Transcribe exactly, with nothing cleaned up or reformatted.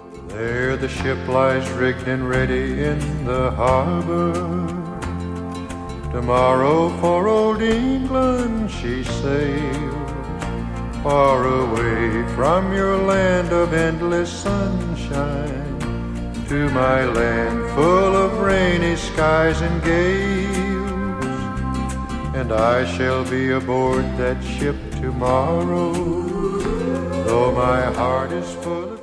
There the ship lies rigged and ready in the harbor. Tomorrow for old England she sails, far away from your land of endless sunshine, to my land full of rainy skies and gales. And I shall be aboard that ship tomorrow, though my heart is full of